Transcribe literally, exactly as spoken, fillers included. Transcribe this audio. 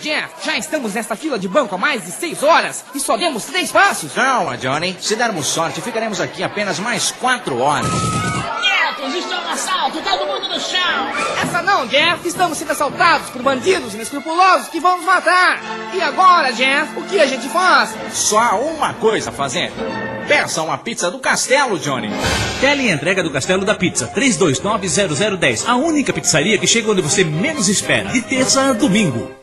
Jeff, já estamos nesta fila de banco há mais de seis horas e só demos três passos. Calma, Johnny. Se dermos sorte, ficaremos aqui apenas mais quatro horas. Quietos, isto é um assalto, todo mundo no chão. Essa não, Jeff. Estamos sendo assaltados por bandidos inescrupulosos que vão nos matar. E agora, Jeff, o que a gente faz? Só há uma coisa a fazer. Peça uma pizza do Castelo, Johnny. Tele entrega do Castelo da Pizza, três dois nove zero zero um zero. A única pizzaria que chega onde você menos espera. De terça a domingo.